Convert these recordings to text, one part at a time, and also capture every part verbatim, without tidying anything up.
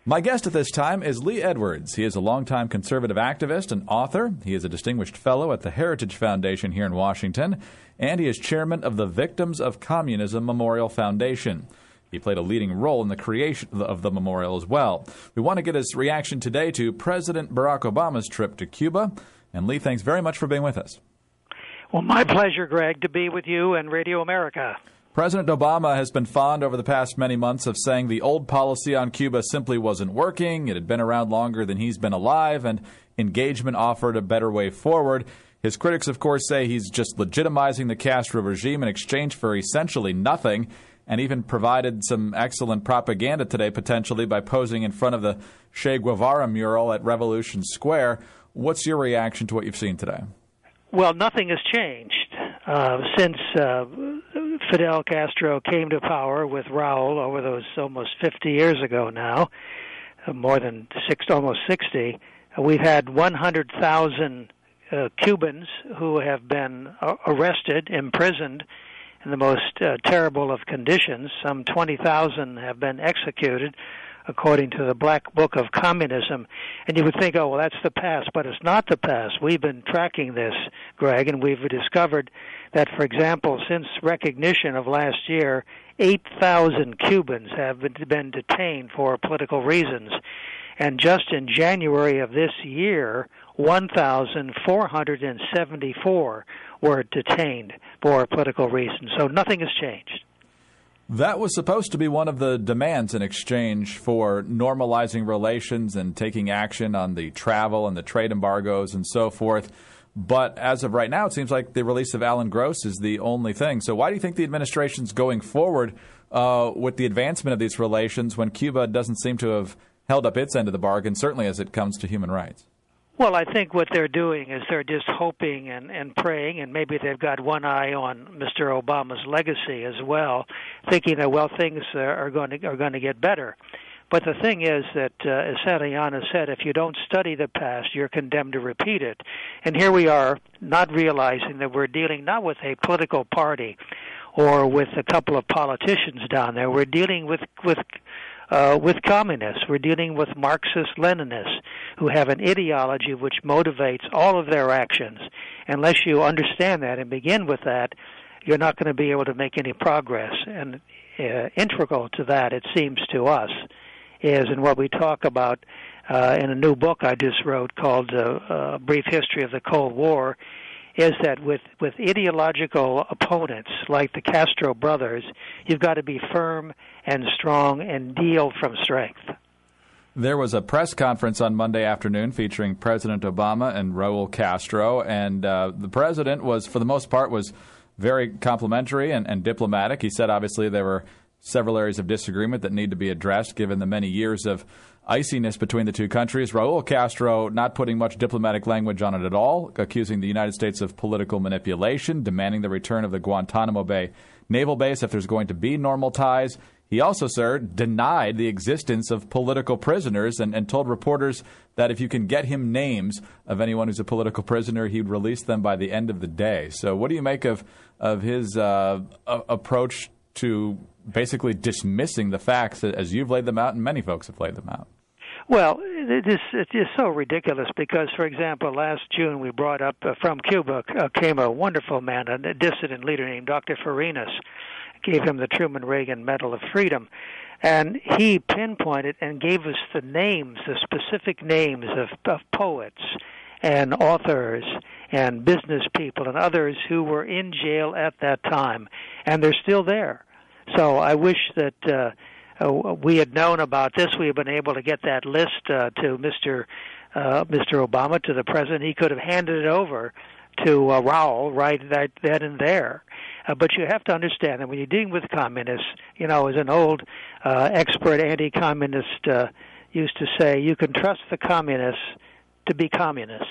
My guest at this time is Lee Edwards. He is a longtime conservative activist and author. He is a distinguished fellow at the Heritage Foundation here in Washington, and he is chairman of the Victims of Communism Memorial Foundation. He played a leading role in the creation of the memorial as well. We want to get his reaction today to President Barack Obama's trip to Cuba. And Lee, thanks very much for being with us. Well, my pleasure, Greg, to be with you and Radio America. President Obama has been fond over the past many months of saying the old policy on Cuba simply wasn't working. It had been around longer than he's been alive, and engagement offered a better way forward. His critics, of course, say he's just legitimizing the Castro regime in exchange for essentially nothing, and even provided some excellent propaganda today, potentially, by posing in front of the Che Guevara mural at Revolution Square. What's your reaction to what you've seen today? Well, nothing has changed uh, since uh, Fidel Castro came to power with Raul over those almost fifty years ago now, uh, more than six, almost sixty. Uh, we've had one hundred thousand uh, Cubans who have been uh, arrested, imprisoned in the most uh, terrible of conditions. Some twenty thousand have been executed, according to the Black Book of Communism. And you would think, oh, well, that's the past, but it's not the past. We've been tracking this, Greg, and we've discovered that, for example, since recognition of last year, eight thousand Cubans have been detained for political reasons. And just in January of this year, one thousand four hundred seventy-four were detained for political reasons. So nothing has changed. That was supposed to be one of the demands in exchange for normalizing relations and taking action on the travel and the trade embargoes and so forth. But as of right now, it seems like the release of Alan Gross is the only thing. So why do you think the administration's going forward uh, with the advancement of these relations when Cuba doesn't seem to have held up its end of the bargain, certainly as it comes to human rights? Well, I think what they're doing is they're just hoping and, and praying, and maybe they've got one eye on Mister Obama's legacy as well, thinking that, well, things are going to are going to get better. But the thing is that, uh, as Santayana said, if you don't study the past, you're condemned to repeat it. And here we are, not realizing that we're dealing not with a political party or with a couple of politicians down there. We're dealing with with Uh, with communists. We're dealing with Marxist-Leninists who have an ideology which motivates all of their actions. Unless you understand that and begin with that, you're not going to be able to make any progress. And uh, integral to that, it seems to us, is in what we talk about uh, in a new book I just wrote called uh, uh, Brief History of the Cold War, is that with, with ideological opponents like the Castro brothers, you've got to be firm and strong and deal from strength. There was a press conference on Monday afternoon featuring President Obama and Raul Castro, and uh, the president was, for the most part, was very complimentary and, and diplomatic. He said, obviously, there were several areas of disagreement that need to be addressed given the many years of iciness between the two countries. Raul Castro not putting much diplomatic language on it at all, accusing the United States of political manipulation, demanding the return of the Guantanamo Bay naval base if there's going to be normal ties. He also, sir, denied the existence of political prisoners and, and told reporters that if you can get him names of anyone who's a political prisoner, he'd release them by the end of the day. So what do you make of, of his uh, a- approach to basically dismissing the facts as you've laid them out and many folks have laid them out? Well, it is, it is so ridiculous because, for example, last June we brought up uh, from Cuba uh, came a wonderful man, a dissident leader named Doctor Farinas, gave him the Truman Reagan Medal of Freedom. And he pinpointed and gave us the names, the specific names of, of poets and authors and business people and others who were in jail at that time, and they're still there. So I wish that uh, uh, we had known about this. We have been able to get that list uh, to Mister Uh, Mister Obama, to the president. He could have handed it over to uh, Raul right that, then and there. Uh, but you have to understand that when you're dealing with communists, you know, as an old uh, expert anti-communist uh, used to say, you can trust the communists to be communists.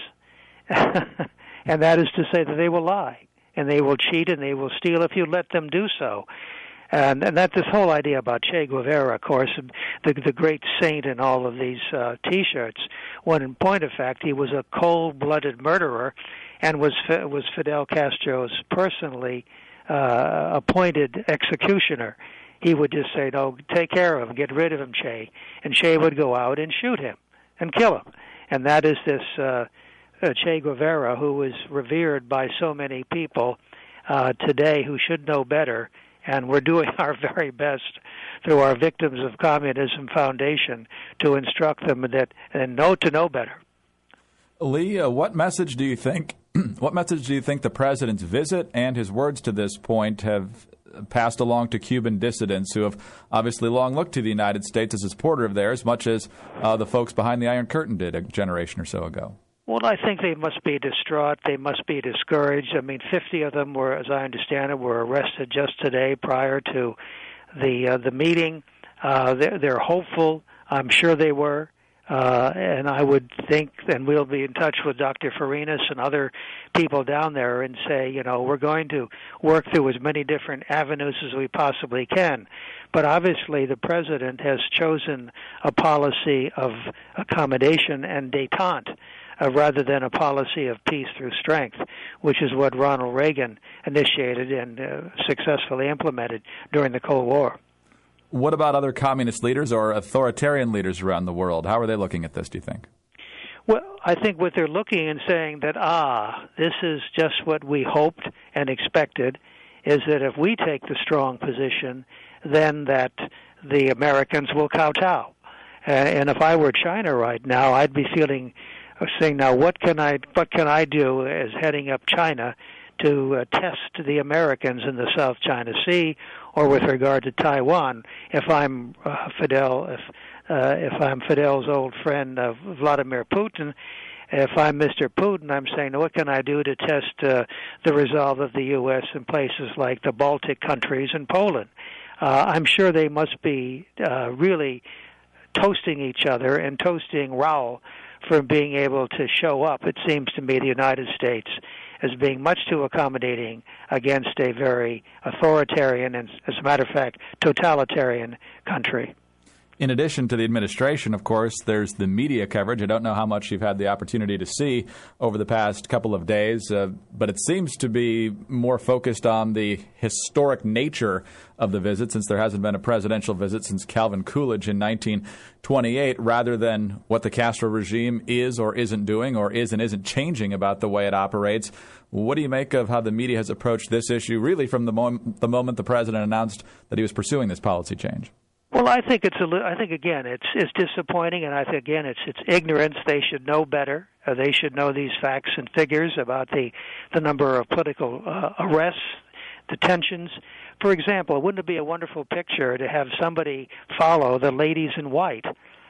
And that is to say that they will lie, and they will cheat, and they will steal if you let them do so. And, and that's this whole idea about Che Guevara, of course, the, the great saint in all of these uh, T-shirts, when in point of fact he was a cold-blooded murderer and was was Fidel Castro's personally uh, appointed executioner. he would just say, no, take care of him, get rid of him, Che. And Che would go out and shoot him and kill him. And that is this uh, uh, Che Guevara, who was revered by so many people uh, today who should know better. And we're doing our very best through our Victims of Communism Foundation to instruct them that and know to know better. Lee, uh, what message do you think? What message do you think the president's visit and his words to this point have passed along to Cuban dissidents who have obviously long looked to the United States as a supporter of theirs, much as uh, the folks behind the Iron Curtain did a generation or so ago? Well, I think they must be distraught. They must be discouraged. I mean, fifty of them were, as I understand it, were arrested just today prior to the uh, the meeting. Uh, they're, they're hopeful. I'm sure they were. Uh, and I would think, and we'll be in touch with Doctor Farinas and other people down there and say, you know, we're going to work through as many different avenues as we possibly can. But obviously the president has chosen a policy of accommodation and détente uh, rather than a policy of peace through strength, which is what Ronald Reagan initiated and uh, successfully implemented during the Cold War. What about other communist leaders or authoritarian leaders around the world? How are they looking at this, do you think? Well, I think what they're looking and saying that, ah, this is just what we hoped and expected, is that if we take the strong position, then that the Americans will kowtow. Uh, and if I were China right now, I'd be feeling, uh, saying, now what can I, what can I do as heading up China to uh, test the Americans in the South China Sea, or with regard to Taiwan, if I'm uh, Fidel, if uh, if I'm Fidel's old friend uh, Vladimir Putin, if I'm Mister Putin, I'm saying, what can I do to test uh, the resolve of the U S in places like the Baltic countries and Poland? Uh, I'm sure they must be uh, really toasting each other and toasting Raul for being able to show up. It seems to me the United States as being much too accommodating against a very authoritarian and, as a matter of fact, totalitarian country. In addition to the administration, of course, there's the media coverage. I don't know how much you've had the opportunity to see over the past couple of days, uh, but it seems to be more focused on the historic nature of the visit, since there hasn't been a presidential visit since Calvin Coolidge in nineteen twenty-eight, rather than what the Castro regime is or isn't doing or is and isn't changing about the way it operates. What do you make of how the media has approached this issue, really from the, mom- the moment the president announced that he was pursuing this policy change? Well, I think it's a. I think again, it's it's disappointing, and I think again, it's it's ignorance. They should know better. Uh, they should know these facts and figures about the the number of political uh, arrests, detentions. For example, wouldn't it be a wonderful picture to have somebody follow the ladies in white?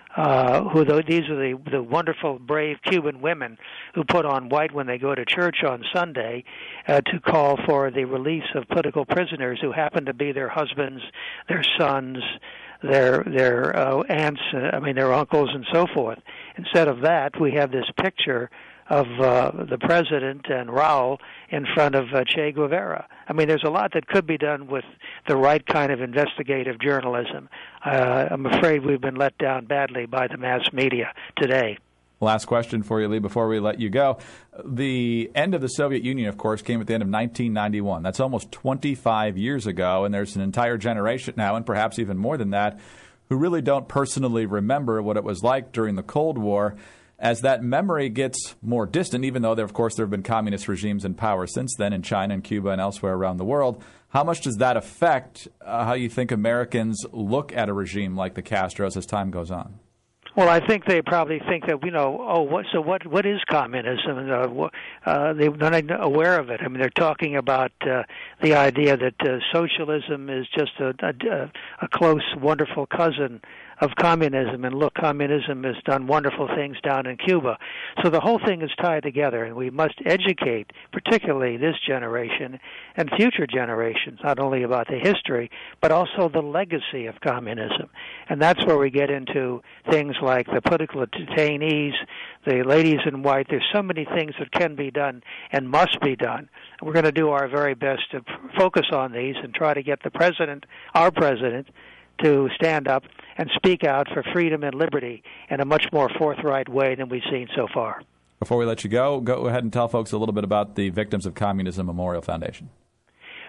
Uh, who the, these are the the wonderful, brave Cuban women who put on white when they go to church on Sunday uh, to call for the release of political prisoners who happen to be their husbands, their sons, their their uh, aunts, uh, I mean their uncles, and so forth. Instead of that, we have this picture of uh, the president and Raul in front of uh, Che Guevara. I mean, there's a lot that could be done with the right kind of investigative journalism. Uh, I'm afraid we've been let down badly by the mass media today. Last question for you, Lee, before we let you go. The end of the Soviet Union, of course, came at the end of nineteen ninety-one. That's almost twenty-five years ago, and there's an entire generation now, and perhaps even more than that, who really don't personally remember what it was like during the Cold War. As that memory gets more distant, even though, there, of course, there have been communist regimes in power since then in China and Cuba and elsewhere around the world, how much does that affect uh, how you think Americans look at a regime like the Castros as time goes on? Well, I think they probably think that, you know, oh, what, so what? What is communism? Uh, uh, they're not aware of it. I mean, they're talking about uh, the idea that uh, socialism is just a, a, a close, wonderful cousin of communism, and look, communism has done wonderful things down in Cuba. So the whole thing is tied together, and we must educate, particularly this generation and future generations, not only about the history, but also the legacy of communism. And that's where we get into things like the political detainees, the ladies in white. There's so many things that can be done and must be done. We're going to do our very best to focus on these and try to get the president, our president, to stand up and speak out for freedom and liberty in a much more forthright way than we've seen so far. Before we let you go, go ahead and tell folks a little bit about the Victims of Communism Memorial Foundation.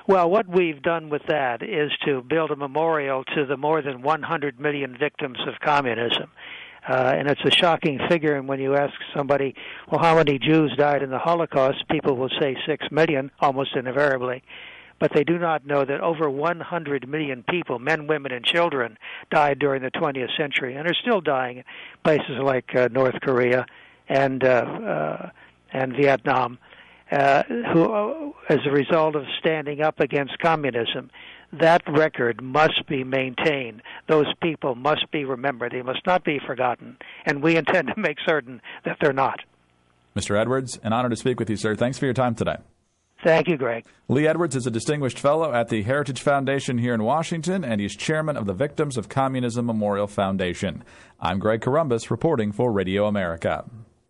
Well, what we've done with that is to build a memorial to the more than one hundred million victims of communism. Uh, and it's a shocking figure, and when you ask somebody, well, how many Jews died in the Holocaust, people will say six million, almost invariably. But they do not know that over one hundred million people, men, women, and children, died during the twentieth century and are still dying in places like uh, North Korea and, uh, uh, and Vietnam. Uh, who, as a result of standing up against communism, that record must be maintained. Those people must be remembered. They must not be forgotten. And we intend to make certain that they're not. Mister Edwards, an honor to speak with you, sir. Thanks for your time today. Thank you, Greg. Lee Edwards is a distinguished fellow at the Heritage Foundation here in Washington, and he's chairman of the Victims of Communism Memorial Foundation. I'm Greg Corombos, reporting for Radio America.